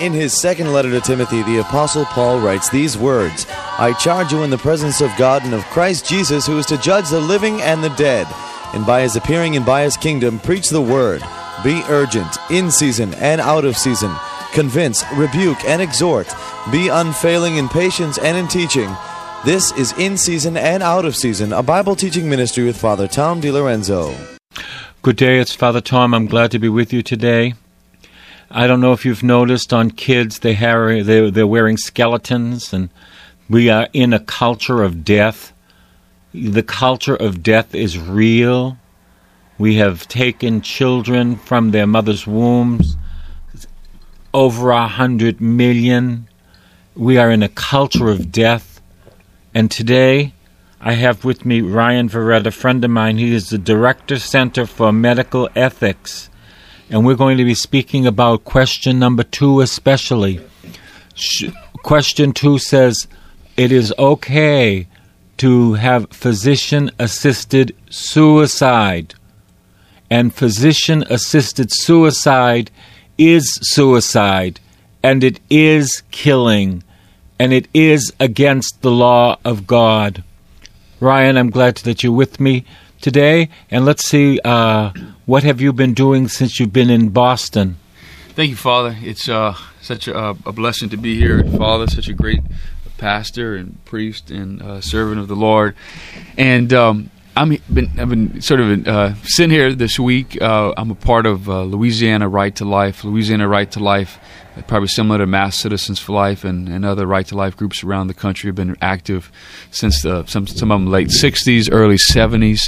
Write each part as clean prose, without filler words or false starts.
In his second letter to Timothy, the Apostle Paul writes these words, I charge you in the presence of God and of Christ Jesus, who is to judge the living and the dead, and by his appearing and by his kingdom, preach the word. Be urgent, in season and out of season. Convince, rebuke, and exhort. Be unfailing in patience and in teaching. This is In Season and Out of Season, a Bible teaching ministry with Father Tom DiLorenzo. Good day, it's Father Tom. I'm glad to be with you today. I don't know if you've noticed on kids, they're wearing skeletons, and we are in a culture of death. The culture of death is real. We have taken children from their mother's wombs, over 100 million. We are in a culture of death. And today, I have with me Ryan Verrett, a friend of mine. He is the Director Center for Medical Ethics. And we're going to be speaking about question number 2 especially. Question 2 says, it is okay to have physician-assisted suicide. And physician-assisted suicide is suicide, and it is killing, and it is against the law of God. Ryan, I'm glad that you're with me today, and let's see, what have you been doing since you've been in Boston? Thank you, Father. It's such a blessing to be here, Father, such a great pastor and priest and servant of the Lord. And I've been sort of sitting here this week. I'm a part of Louisiana Right to Life. Louisiana Right to Life, probably similar to Mass Citizens for Life and other Right to Life groups around the country, have been active since some of them late 60s, early 70s,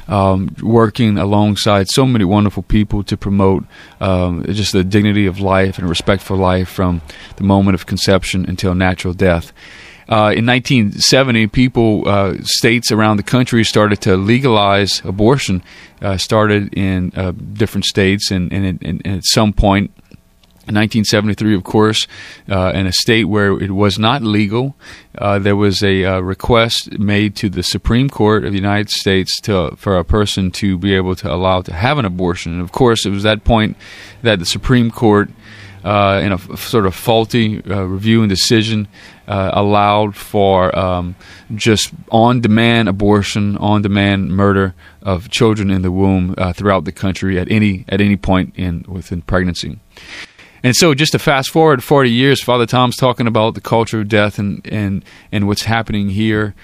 working alongside so many wonderful people to promote just the dignity of life and respect for life from the moment of conception until natural death. In 1970, states around the country started to legalize abortion, started in different states, and at some point, in 1973, of course, in a state where it was not legal, there was a request made to the Supreme Court of the United States for a person to be able to allow to have an abortion. And of course, it was that point that the Supreme Court, in a sort of faulty review and decision, allowed for just on-demand abortion, on-demand murder of children in the womb throughout the country at any point within pregnancy. And so, just to fast forward 40 years, Father Tom's talking about the culture of death and what's happening here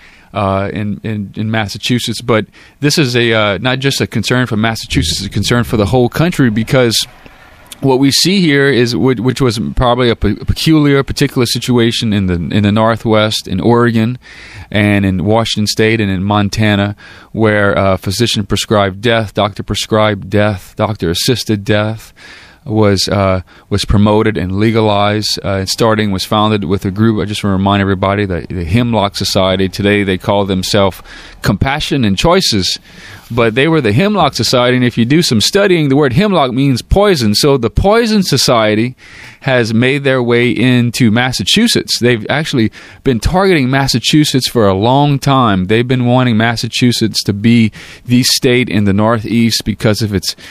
in Massachusetts. But this is not just a concern for Massachusetts; it's a concern for the whole country, because what we see here is, which was probably a particular situation in the Northwest, in Oregon, and in Washington State, and in Montana, where physician prescribed death, doctor prescribed death, doctor assisted death was promoted and legalized. Was founded with a group. I just want to remind everybody that the Hemlock Society. Today they call themselves Compassion and Choices, but they were the Hemlock Society. And if you do some studying, the word hemlock means poison. So the Poison Society has made their way into Massachusetts. They've actually been targeting Massachusetts for a long time. They've been wanting Massachusetts to be the state in the Northeast because of its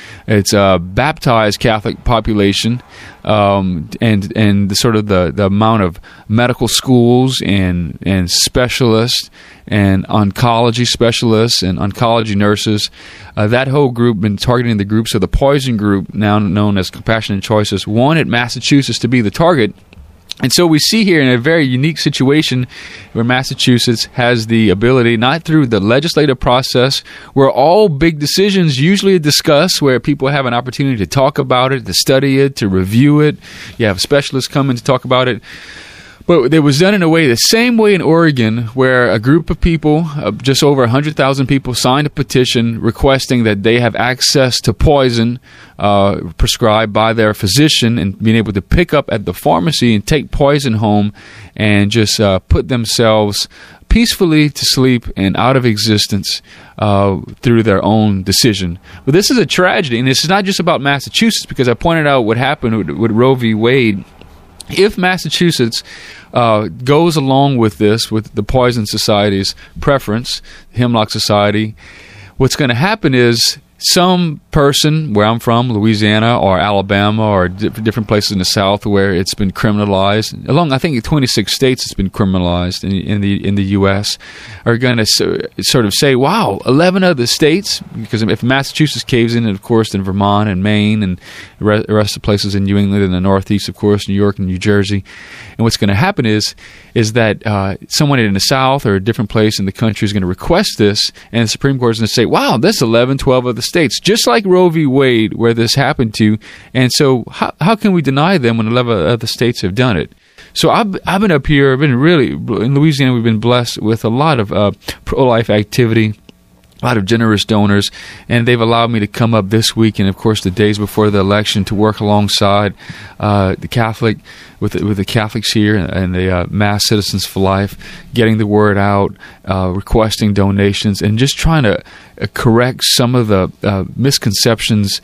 baptized Catholic population, and the sort of the amount of medical schools and specialists and oncology specialists and oncology nurses. That whole group been targeting the group. So the Poison Group, now known as Compassion and Choices, wanted Massachusetts to be the target. And so we see here in a very unique situation where Massachusetts has the ability, not through the legislative process, where all big decisions usually are discussed, where people have an opportunity to talk about it, to study it, to review it. You have specialists come in to talk about it. But it was done in a way, the same way in Oregon, where a group of people, just over 100,000 people, signed a petition requesting that they have access to poison prescribed by their physician, and being able to pick up at the pharmacy and take poison home and just put themselves peacefully to sleep and out of existence through their own decision. But this is a tragedy, and this is not just about Massachusetts, because I pointed out what happened with Roe v. Wade. If Massachusetts goes along with this, with the Poison Society's preference, Hemlock Society, what's going to happen is some person where I'm from, Louisiana or Alabama or different places in the South where it's been criminalized, I think 26 states it's been criminalized in the U.S., are going to sort of say, wow, 11 other states, because if Massachusetts caves in, of course, then Vermont and Maine and the rest of the places in New England and the Northeast, of course, New York and New Jersey. And what's going to happen is that someone in the South or a different place in the country is going to request this, and the Supreme Court is going to say, wow, that's 11, 12 other states, just like Roe v. Wade, where this happened to. And so how can we deny them when 11 other states have done it? So I've been up here, in Louisiana, we've been blessed with a lot of pro-life activity, a lot of generous donors, and they've allowed me to come up this week and, of course, the days before the election to work alongside the Catholic with the Catholics here and the Mass Citizens for Life, getting the word out, requesting donations, and just trying to correct some of the misconceptions,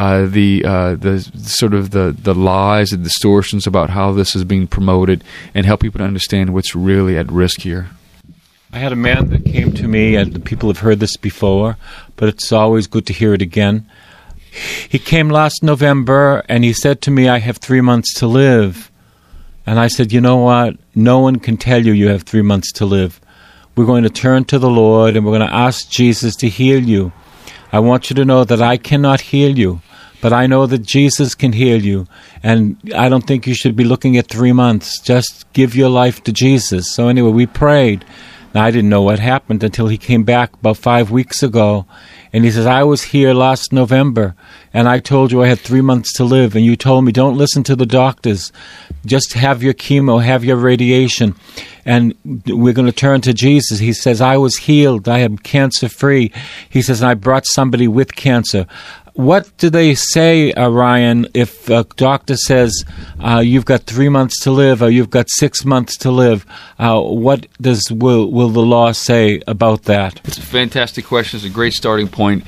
the sort of the lies and distortions about how this is being promoted, and help people to understand what's really at risk here. I had a man that came to me, and people have heard this before, but it's always good to hear it again. He came last November, and he said to me, I have 3 months to live. And I said, you know what? No one can tell you have 3 months to live. We're going to turn to the Lord, and we're going to ask Jesus to heal you. I want you to know that I cannot heal you, but I know that Jesus can heal you. And I don't think you should be looking at 3 months. Just give your life to Jesus. So anyway, we prayed. Now, I didn't know what happened until he came back about 5 weeks ago. And he says, I was here last November, and I told you I had 3 months to live, and you told me don't listen to the doctors. Just have your chemo, have your radiation, and we're going to turn to Jesus. He says, I was healed. I am cancer-free. He says, and I brought somebody with cancer. What do they say, Ryan, if a doctor says you've got 3 months to live or you've got 6 months to live? What will the law say about that? It's a fantastic question. It's a great starting point.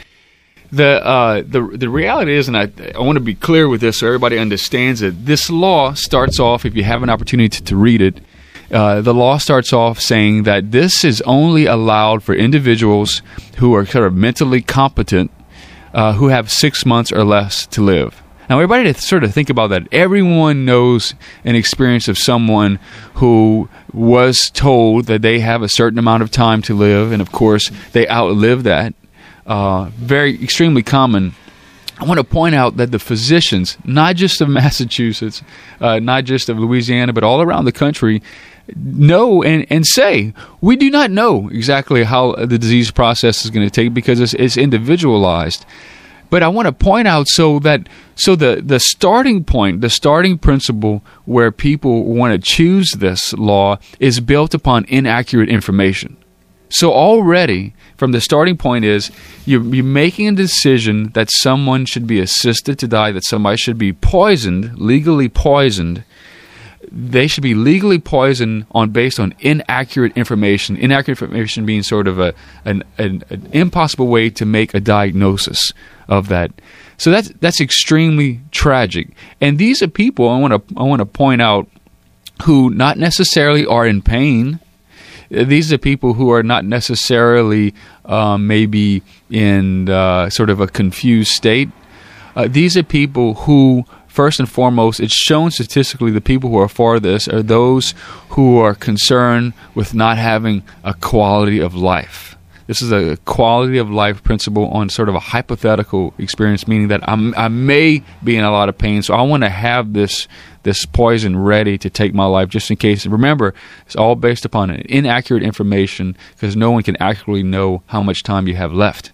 The reality is, and I want to be clear with this so everybody understands it, this law starts off, if you have an opportunity to read it, the law starts off saying that this is only allowed for individuals who are sort of mentally competent, who have 6 months or less to live. Now, everybody to sort of think about that. Everyone knows an experience of someone who was told that they have a certain amount of time to live, and of course, they outlive that. Very extremely common. I want to point out that the physicians, not just of Massachusetts, not just of Louisiana, but all around the country, know and say, we do not know exactly how the disease process is going to take because it's individualized. But I want to point out so the starting point, the starting principle where people want to choose this law is built upon inaccurate information. So already, from the starting point is, you're making a decision that someone should be assisted to die, that somebody should be poisoned, legally poisoned. They should be legally poisoned based on inaccurate information. Inaccurate information being sort of an impossible way to make a diagnosis of that. So that's extremely tragic. And these are people I want to point out who not necessarily are in pain. These are people who are not necessarily maybe in sort of a confused state. These are people who, first and foremost, it's shown statistically the people who are for this are those who are concerned with not having a quality of life. This is a quality of life principle on sort of a hypothetical experience, meaning that I may be in a lot of pain, so I want to have this poison ready to take my life just in case. And remember, it's all based upon inaccurate information because no one can accurately know how much time you have left.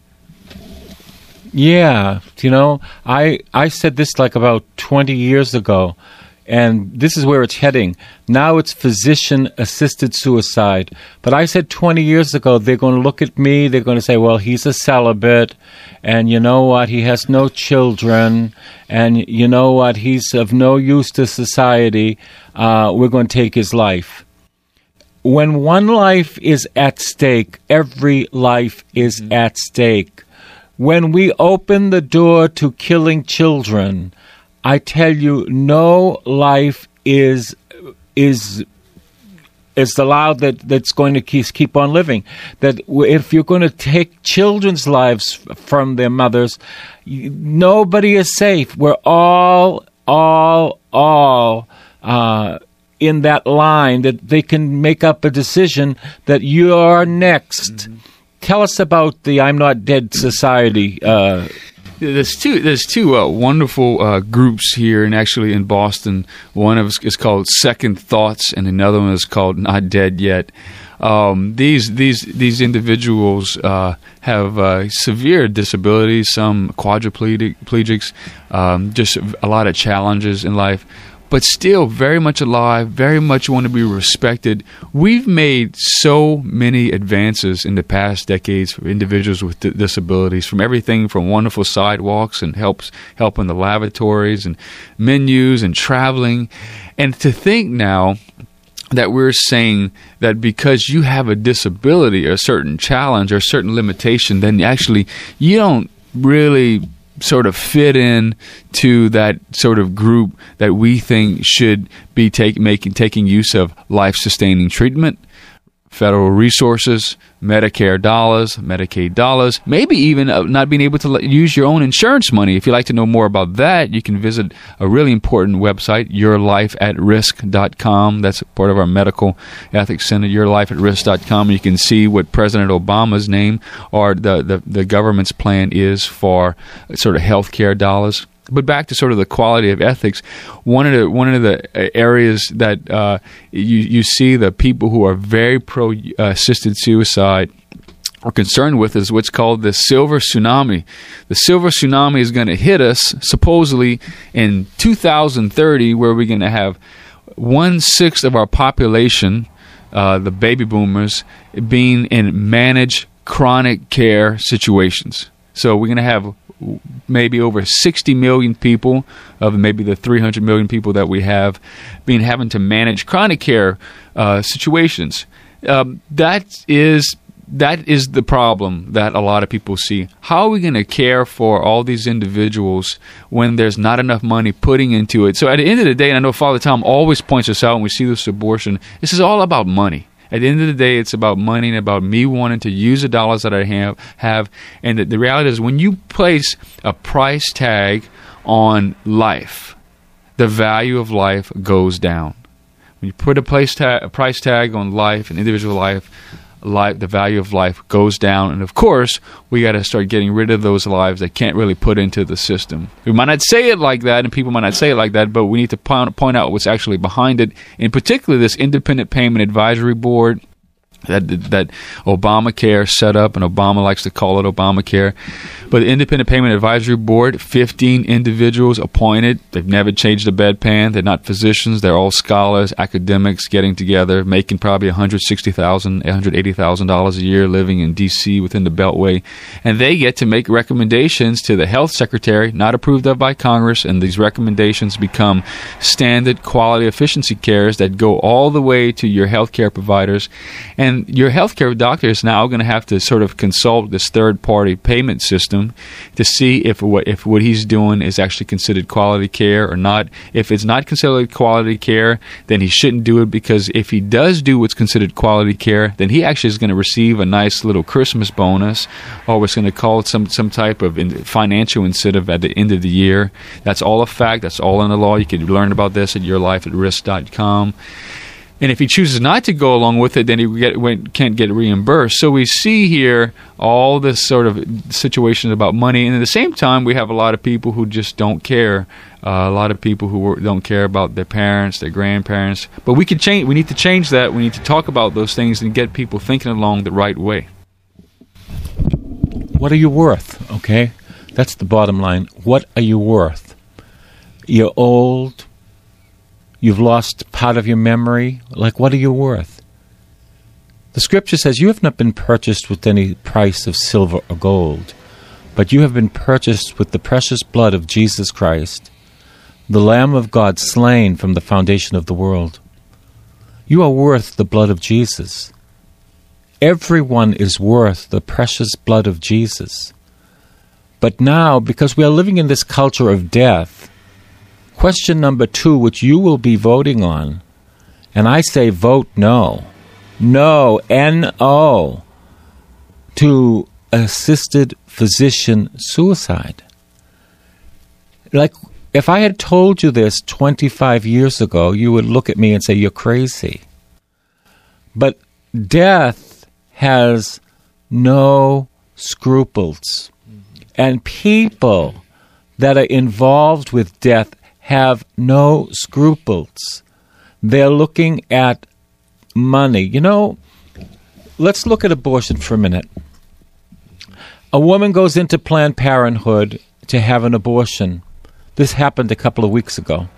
Yeah, I said this like about 20 years ago, and this is where it's heading. Now it's physician-assisted suicide. But I said 20 years ago, they're going to look at me, they're going to say, well, he's a celibate, and you know what, he has no children, and you know what, he's of no use to society, we're going to take his life. When one life is at stake, every life is at stake. When we open the door to killing children, I tell you, no life is is allowed that's going to keep on living. That if you're going to take children's lives from their mothers, nobody is safe. We're all in that line that they can make up a decision that you're next. Mm-hmm. Tell us about the I'm Not Dead Society. There's two wonderful groups here, and actually in Boston, one of us is called Second Thoughts, and another one is called Not Dead Yet. These individuals have severe disabilities, some quadriplegics, just a lot of challenges in life, but still very much alive, very much want to be respected. We've made so many advances in the past decades for individuals with disabilities, from everything from wonderful sidewalks and help in the lavatories and menus and traveling. And to think now that we're saying that because you have a disability or a certain challenge or a certain limitation, then actually you don't really sort of fit in to that sort of group that we think should be taking use of life-sustaining treatment, federal resources, Medicare dollars, Medicaid dollars, maybe even not being able to use your own insurance money. If you'd like to know more about that, you can visit a really important website, yourlifeatrisk.com. That's part of our Medical Ethics Center, yourlifeatrisk.com. You can see what President Obama's name or the government's plan is for sort of health care dollars. But back to sort of the quality of ethics, one of the areas that you see the people who are very pro assisted suicide are concerned with is what's called the silver tsunami. The silver tsunami is going to hit us supposedly in 2030, where we're going to have 1/6 of our population, the baby boomers, being in managed chronic care situations. So we're going to have maybe over 60 million people of maybe the 300 million people that we have having to manage chronic care situations. That is the problem that a lot of people see. How are we going to care for all these individuals when there's not enough money putting into it? So at the end of the day, and I know Father Tom always points this out when we see this abortion, this is all about money. At the end of the day, it's about money and about me wanting to use the dollars that I have. And the reality is, when you place a price tag on life, the value of life goes down. When you put a price tag on life, an individual life, the value of life goes down. And of course, we got to start getting rid of those lives that can't really put into the system. We might not say it like that, and people might not say it like that, but we need to point out what's actually behind it. In particular, this Independent Payment Advisory Board that Obamacare set up, and Obama likes to call it Obamacare. But the Independent Payment Advisory Board, 15 individuals appointed. They've never changed a bedpan. They're not physicians. They're all scholars, academics getting together, making probably $160,000, $180,000 a year, living in D.C. within the Beltway. And they get to make recommendations to the health secretary, not approved of by Congress, and these recommendations become standard quality efficiency cares that go all the way to your health care providers. And your healthcare doctor is now going to have to sort of consult this third-party payment system to see if what he's doing is actually considered quality care or not. If it's not considered quality care, then he shouldn't do it, because if he does do what's considered quality care, then he actually is going to receive a nice little Christmas bonus, or what's going to call it some type of financial incentive at the end of the year. That's all a fact. That's all in the law. You can learn about this at yourlifeatrisk.com. And if he chooses not to go along with it, then he can't get reimbursed. So we see here all this sort of situations about money. And at the same time, we have a lot of people who just don't care. A lot of people who don't care about their parents, their grandparents. But we can change. We need to change that. We need to talk about those things and get people thinking along the right way. What are you worth? Okay? That's the bottom line. What are you worth? You're old. You've lost part of your memory. Like, what are you worth? The Scripture says you have not been purchased with any price of silver or gold, but you have been purchased with the precious blood of Jesus Christ, the Lamb of God slain from the foundation of the world. You are worth the blood of Jesus. Everyone is worth the precious blood of Jesus. But now, because we are living in this culture of death, question number 2, which you will be voting on, and I say vote no. No, N-O, to assisted physician suicide. Like, if I had told you this 25 years ago, you would look at me and say, you're crazy. But death has no scruples. And people that are involved with death have no scruples. They're looking at money. You know, let's look at abortion for a minute. A woman goes into Planned Parenthood to have an abortion. This happened a couple of weeks ago.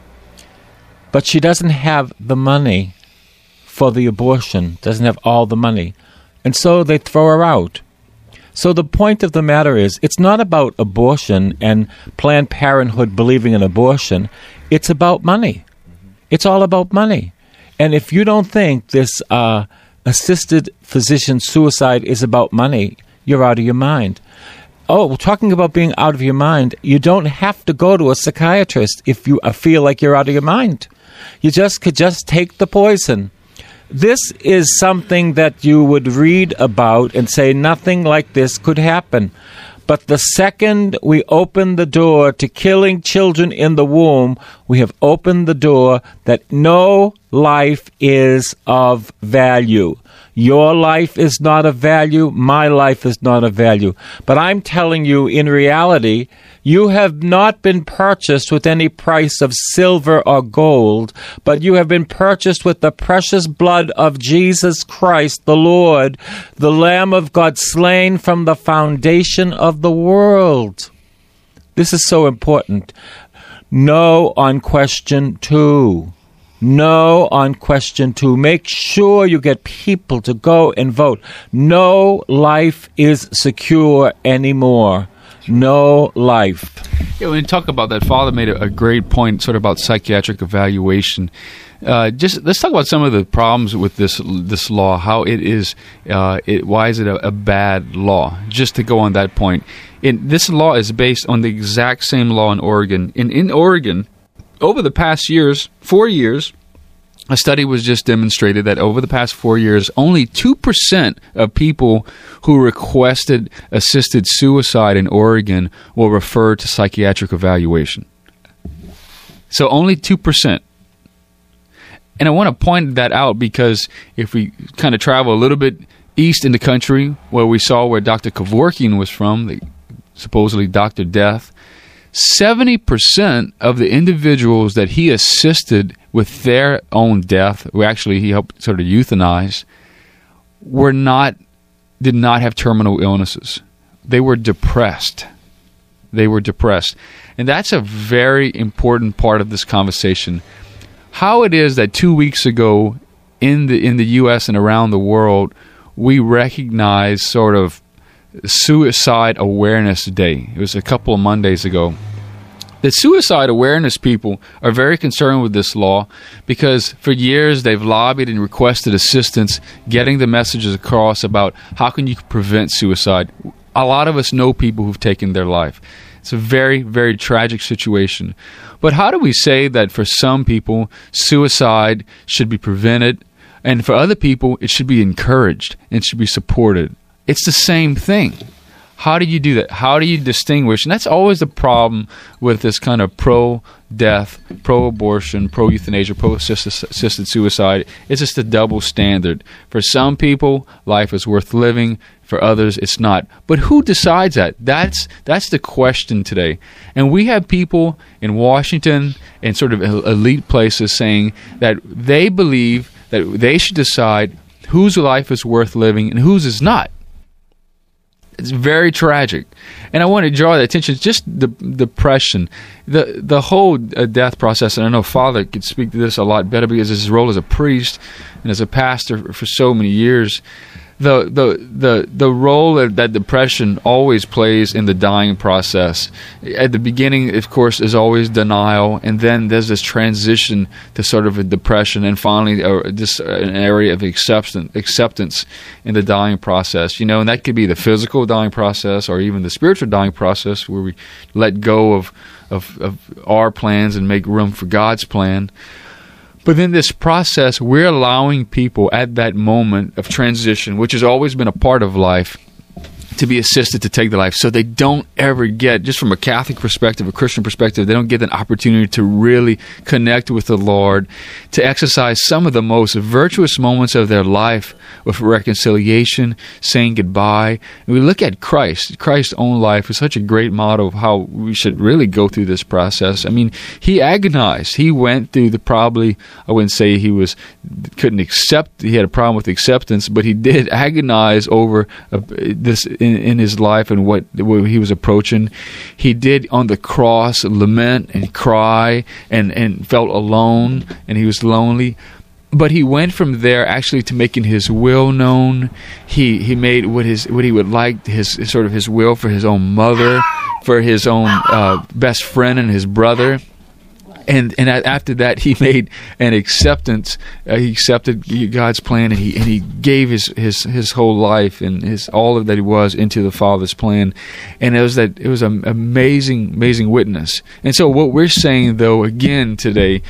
But she doesn't have the money for the abortion, doesn't have all the money. And so they throw her out. So the point of the matter is, it's not about abortion and Planned Parenthood believing in abortion. It's about money. It's all about money. And if you don't think this assisted physician suicide is about money, you're out of your mind. Oh, we're talking about being out of your mind. You don't have to go to a psychiatrist if you feel like you're out of your mind. You could just take the poison. This is something that you would read about and say nothing like this could happen. But the second we open the door to killing children in the womb, we have opened the door that no life is of value. Your life is not of value. My life is not of value. But I'm telling you, in reality, you have not been purchased with any price of silver or gold, but you have been purchased with the precious blood of Jesus Christ, the Lord, the Lamb of God, slain from the foundation of the world. This is so important. No on question 2. No on question 2. Make sure you get people to go and vote. No life is secure anymore. No life. Yeah, when you talk about that, Father made a great point sort of about psychiatric evaluation. Just let's talk about some of the problems with this law, how it is, why is it a bad law? Just to go on that point. This law is based on the exact same law in Oregon. In Oregon, over the past 4 years, a study was just demonstrated that over the past 4 years, only 2% of people who requested assisted suicide in Oregon will refer to psychiatric evaluation. So only 2%. And I want to point that out because if we kind of travel a little bit east in the country, where we saw where Dr. Kevorkian was from, supposedly Dr. Death, 70% of the individuals that he assisted with their own death, who actually he helped sort of euthanize, did not have terminal illnesses. They were depressed. And that's a very important part of this conversation. How it is that 2 weeks ago in the U.S. and around the world, we recognize sort of Suicide Awareness Day. It was a couple of Mondays ago. The suicide awareness people are very concerned with this law because for years they've lobbied and requested assistance getting the messages across about how can you prevent suicide. A lot of us know people who've taken their life. It's a very, very tragic situation. But how do we say that for some people, suicide should be prevented, and for other people, it should be encouraged and should be supported? It's the same thing. How do you do that? How do you distinguish? And that's always the problem with this kind of pro-death, pro-abortion, pro-euthanasia, pro-assisted suicide. It's just a double standard. For some people, life is worth living. For others, it's not. But who decides that? That's the question today. And we have people in Washington and sort of elite places saying that they believe that they should decide whose life is worth living and whose is not. It's very tragic. And I want to draw the attention to just the depression, the whole death process. And I know Father could speak to this a lot better because his role as a priest and as a pastor for so many years. The role that depression always plays in the dying process. At the beginning, of course, is always denial, and then there's this transition to sort of a depression, and finally an area of acceptance in the dying process. And that could be the physical dying process or even the spiritual dying process where we let go of our plans and make room for God's plan. But in this process, we're allowing people at that moment of transition, which has always been a part of life, to be assisted to take the life, so they don't ever get, just from a Catholic perspective, a Christian perspective, they don't get an opportunity to really connect with the Lord, to exercise some of the most virtuous moments of their life with reconciliation, saying goodbye. And we look at Christ's own life is such a great model of how we should really go through this process. I mean, he agonized. He went through I wouldn't say he couldn't accept, he had a problem with acceptance, but he did agonize over this in his life and what he was approaching. He did on the cross lament and cry and felt alone, and he was lonely. But he went from there actually to making his will known. He made what he would like, his will for his own mother, for his own best friend and his brother. And after that, he made an acceptance. He accepted God's plan, and he gave his whole life and all that he was into the Father's plan. And it was an amazing witness. And so what we're saying, though, again today,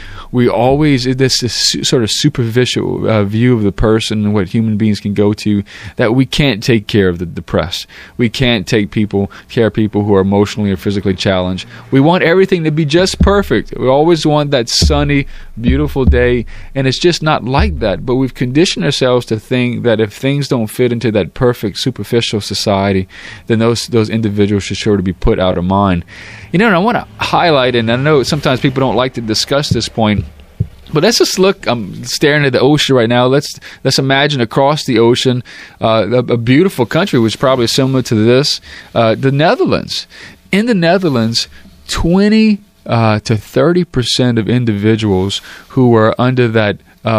this sort of superficial view of the person and what human beings can go to, that we can't take care of the depressed. We can't take care of people who are emotionally or physically challenged. We want everything to be just perfect. We always want that sunny, beautiful day, and it's just not like that. But we've conditioned ourselves to think that if things don't fit into that perfect, superficial society, then those individuals should sure to be put out of mind. And I want to highlight, and I know sometimes people don't like to discuss this point, but let's just look. I'm staring at the ocean right now. Let's imagine across the ocean a beautiful country, which is probably similar to this, the Netherlands. In the Netherlands, 20 to 30% of individuals who are under that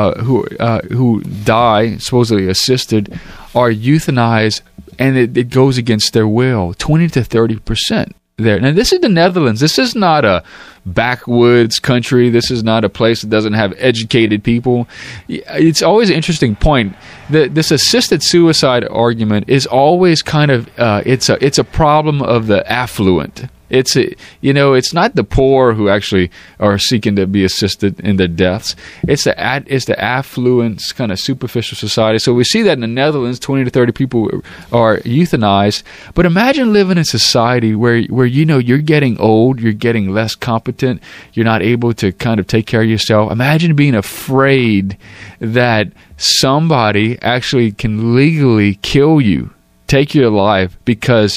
who die supposedly assisted are euthanized, and it goes against their will. 20 to 30% there. Now, this is the Netherlands. This is not a backwoods country. This is not a place that doesn't have educated people. It's always an interesting point. This assisted suicide argument is always kind of it's a problem of the affluent. It's not the poor who actually are seeking to be assisted in their deaths. It's the affluent kind of superficial society. So we see that in the Netherlands, 20 to 30 people are euthanized. But imagine living in a society where you're getting old, you're getting less competent, you're not able to kind of take care of yourself. Imagine being afraid that somebody actually can legally kill you, take your life, because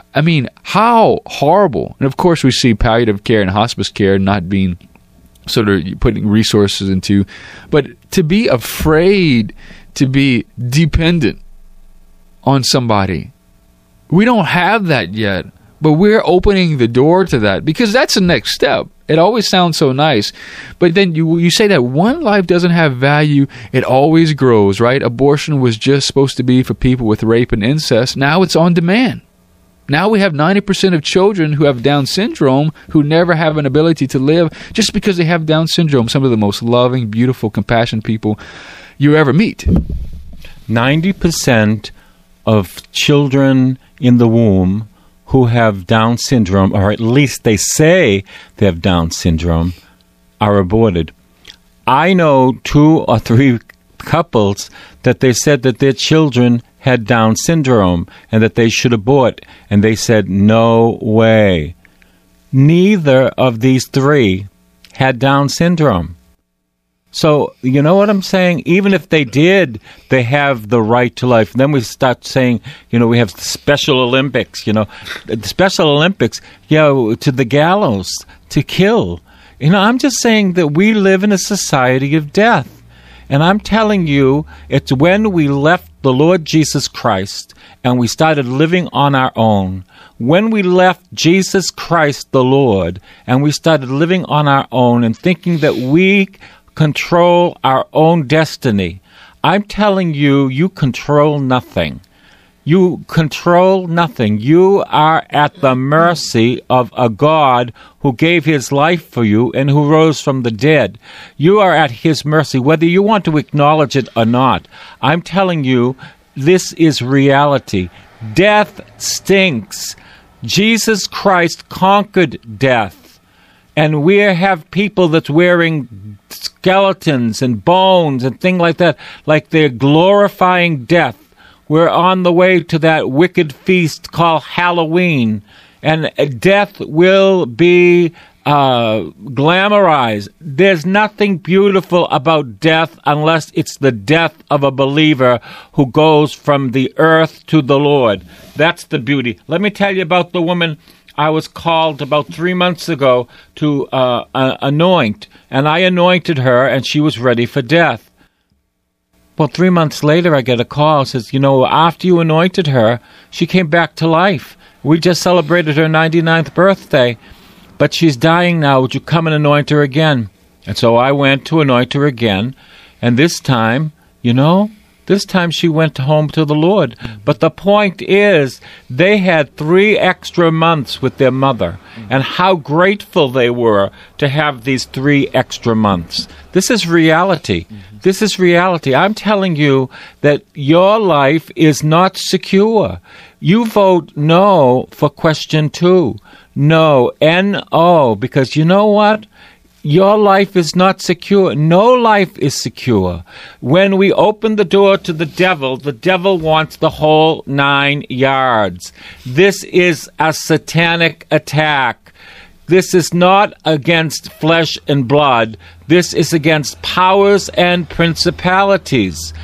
how horrible. And of course, we see palliative care and hospice care not being sort of putting resources into. But to be afraid to be dependent on somebody, we don't have that yet. But we're opening the door to that, because that's the next step. It always sounds so nice. But then you say that one life doesn't have value, it always grows, right? Abortion was just supposed to be for people with rape and incest. Now it's on demand. Now we have 90% of children who have Down syndrome who never have an ability to live just because they have Down syndrome. Some of the most loving, beautiful, compassionate people you ever meet. 90% of children in the womb who have Down syndrome, or at least they say they have Down syndrome, are aborted. I know 2 or 3 couples that they said that their children had Down syndrome and that they should abort, and they said, no way. Neither of these 3 had Down syndrome. So, you know what I'm saying? Even if they did, they have the right to life. And then we start saying, we have the Special Olympics, the Special Olympics, to the gallows, to kill. I'm just saying that we live in a society of death. And I'm telling you, it's when we left the Lord Jesus Christ and we started living on our own. When we left Jesus Christ the Lord and we started living on our own and thinking that we control our own destiny, I'm telling you, you control nothing. You control nothing. You are at the mercy of a God who gave his life for you and who rose from the dead. You are at his mercy, whether you want to acknowledge it or not. I'm telling you, this is reality. Death stinks. Jesus Christ conquered death. And we have people that's wearing skeletons and bones and things like that, like they're glorifying death. We're on the way to that wicked feast called Halloween, and death will be glamorized. There's nothing beautiful about death unless it's the death of a believer who goes from the earth to the Lord. That's the beauty. Let me tell you about the woman I was called about 3 months ago to anoint, and I anointed her, and she was ready for death. Well, 3 months later, I get a call. It says, after you anointed her, she came back to life. We just celebrated her 99th birthday, but she's dying now. Would you come and anoint her again? And so I went to anoint her again, and this time, this time she went home to the Lord. But the point is, they had 3 extra months with their mother, and how grateful they were to have these 3 extra months. This is reality. This is reality. I'm telling you that your life is not secure. You vote no for question 2. No, N-O, because you know what? Your life is not secure. No life is secure. When we open the door to the devil wants the whole 9 yards. This is a satanic attack. This is not against flesh and blood. This is against powers and principalities.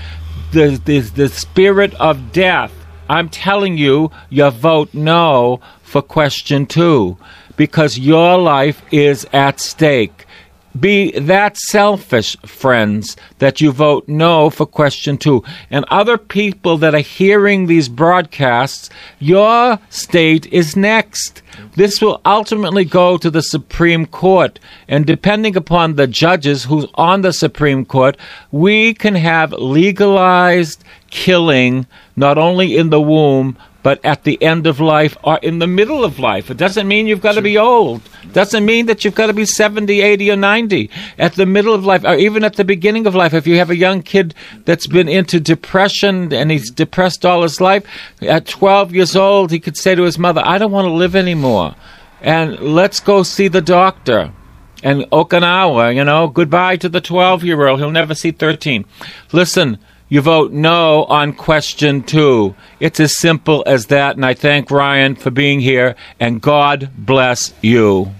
The spirit of death. I'm telling you, your vote no for question 2, because your life is at stake. Be that selfish, friends, that you vote no for question 2. And other people that are hearing these broadcasts, your state is next. This will ultimately go to the Supreme Court. And depending upon the judges who's on the Supreme Court, we can have legalized killing not only in the womb, but at the end of life or in the middle of life. It doesn't mean you've got to be old. It doesn't mean that you've got to be 70, 80, or 90. At the middle of life, or even at the beginning of life, if you have a young kid that's been into depression and he's depressed all his life, at 12 years old, he could say to his mother, I don't want to live anymore. And let's go see the doctor. And Okinawa, goodbye to the 12-year-old. He'll never see 13. Listen, you vote no on question 2. It's as simple as that, and I thank Ryan for being here, and God bless you.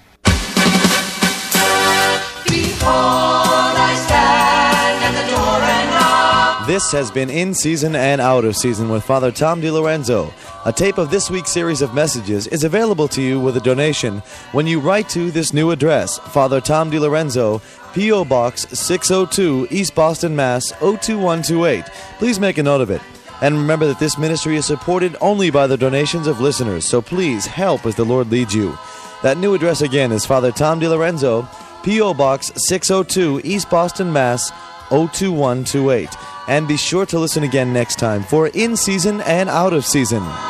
Behold, I stand at the door and knock. This has been In Season and Out of Season with Father Tom DiLorenzo. A tape of this week's series of messages is available to you with a donation when you write to this new address, Father Tom DiLorenzo, P.O. Box 602, East Boston, Mass. 02128. Please make a note of it. And remember that this ministry is supported only by the donations of listeners, so please help as the Lord leads you. That new address again is Father Tom DiLorenzo, P.O. Box 602, East Boston, Mass. 02128. And be sure to listen again next time for In Season and Out of Season.